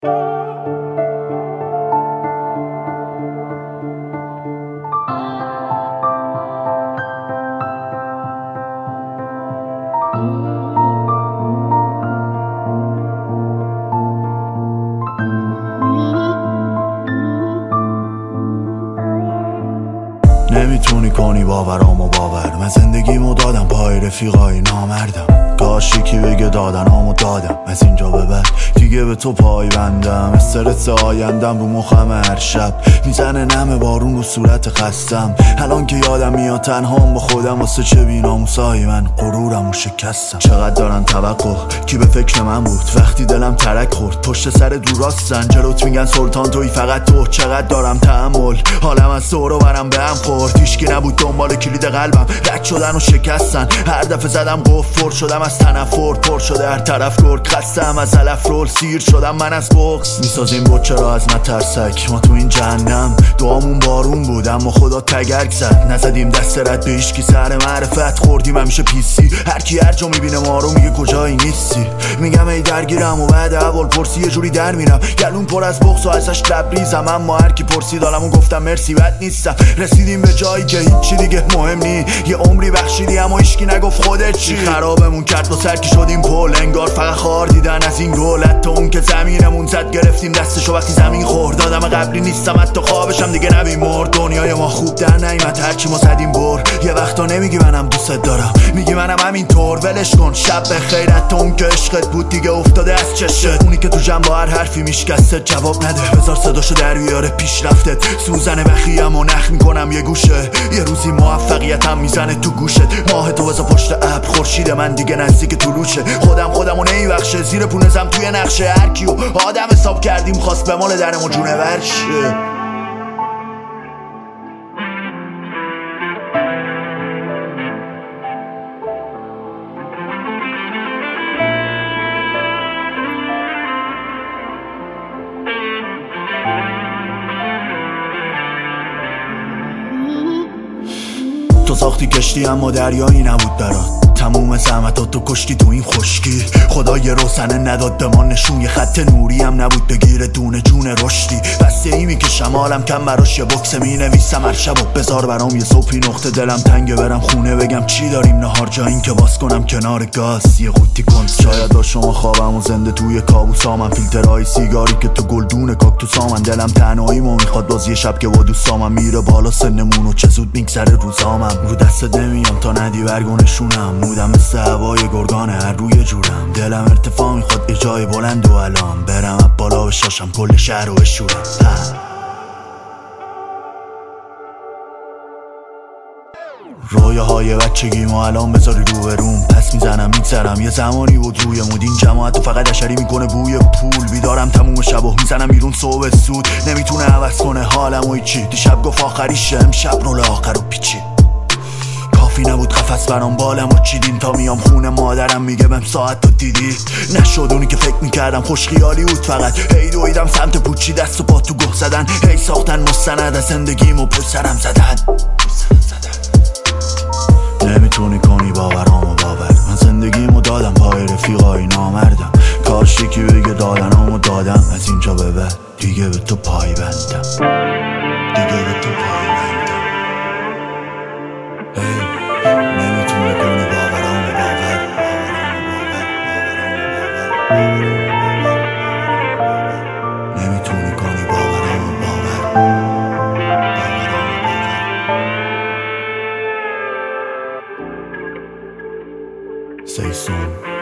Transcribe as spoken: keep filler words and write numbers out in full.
نمیتونی کنی باورامو باور، من زندگیمو دادم پای رفیقای نامردم. کاش یکی بگه دادنامو دادم، از اینجا به بعد دیگه به تو پای بندم. استرس آیندم رو مخم هر شب میزنه نم بارون رو صورت خستم. الان که یادم میاد تنهام با خودم، واسه چه بیناموسایی من غرورمو شکستم. چقدر دارن توقع، کی به فکر من بود وقتی دلم ترک خورد. پشت سر دور راستن جلوت میگن سلطان توی فقط تو. چقدر دارم تحمل، حالم از دور و برم به هم خورد. هیچکی نبود دنبال کلید قلبم، رد شدن و شکستن. هر دفعه زدم قفل شدم از تنفر، پر شده هر طرف گرگ. خستم از علف رول، سیر شدم من از بغض. میسازیم بود چرا از مترسک، ما تو این جهنم دعامون بارون بود اما خدا تگرگ زد. نزدیم دست رد به هیچکی، سر معرفت خوردیم همیشه پیسی. هر کی هر جا میبینه ما رو میگه کجایی نیستی. میگم ای درگیرم و بعد اول پرسی یه جوری در میرم. گلون پر از بغض و ازش لبریزم، اما هر کی پرسید حالمو گفتم مرسی بد نیستم. رسیدیم به جایی که هیچی دیگه مهم نی. یه عمری بخشیدی اما هیچکی نگفت خودت چی. خرابمون کرد با سرکی شدیم پل، انگار فقط خار دیدن از این گل. حتی اون که زمینمون زد گرفتیم دستشو وقتی زمین خورد. آدم قبلی نیستم حتی خوابشم دیگه نمیمرد. دنیای ما خوب در نیامد هرچی ما زدیم بر. یه وقتا نمیگی منم دوست دارم، میگی منم همینطور. ولش کن شب بخیر، حتی اون که عشقت بود دیگه افتاده از چشت. اونی که تو جنب با هر حرفی میشکسته جواب نده، بذار صداشو در بیاره پیشرفتت. سوزن بخیم و نخ میکنم یه گوشه، یه روزی موفقیتم میزنه تو گوشت. ماه تو بذار پشت ابر، خورشید من دیگه نزدیک طلوعشه. خودم خودمو نمیبخشه، زیر پونزم توی نقشه. هر کیو آدم حساب کردیم خواست به مال درمو جونه ورشه. تو ساختی کشتی اما دریایی نبود برات. تموم زحمتات تو کشتی تو این خشکی. خدا یه روزنه نداد به ما نشون، یه خط نوری هم نبود بگیره دونه جون رشدی. بسته ایمی که شمالم کم براش یه بکس می نویسم هر شب و بذار برام یه صبحی نقطه. دلم تنگه برم خونه بگم چی داریم نهار، جا این که باز کنم کنار گاز یه قوطی کنس. شاید با شما خوابم و زنده توی کابوسامم. فیلترهای سیگاری که تو گلدون کاکتوسامن. دلم تنهاییمو میخواد باز یه شب که با دوستامم. میره بالا سنمون و چه زود میگذره روزامم. رو دست نمیام تا ندی برگونشونم. مودم مثل هوای گرگانه هر روی جورم. دلم ارتفاع میخواد یه جای بلند و الان برم اب بالا بشاشم کل شهر رو بشورم. رویاهای بچگیمو الان بذاری رو بروم. پس میزنم میگذرم، یه زمانی بود روی مود این جماعت و فقط اشری میکنه بوی پول. بیدارم تموم شب و میزنم بیرون صبح سود. نمیتونه عوض کنه حالم و ایچی. دیشب گفت آخریشه، امشب رول آخر و پیچی. کافی نبود قفس برام بالم و چیدیم تا میام خونه. مادرم میگه بهم ساعت تو دیدی. نشد اونی که فکر میکردم خوش خیالی بود فقط. هی دویدم سمت پوچی، دست و پا تو گه زدن. هی ساختن مستند از زندگیمو پشت سرم زدن. نمیتونی کنی باورامو باور، من زندگیمو دادم پای رفیقای نامردم. کاش یکی بگه دادنامو دادم، از اینجا به بعد دیگه به تو پای بندم. دیگه به تو پای بندم. hey. نمیتونی کنی باورامو باور، نمیتونی کنی باورامو باور. Say soon.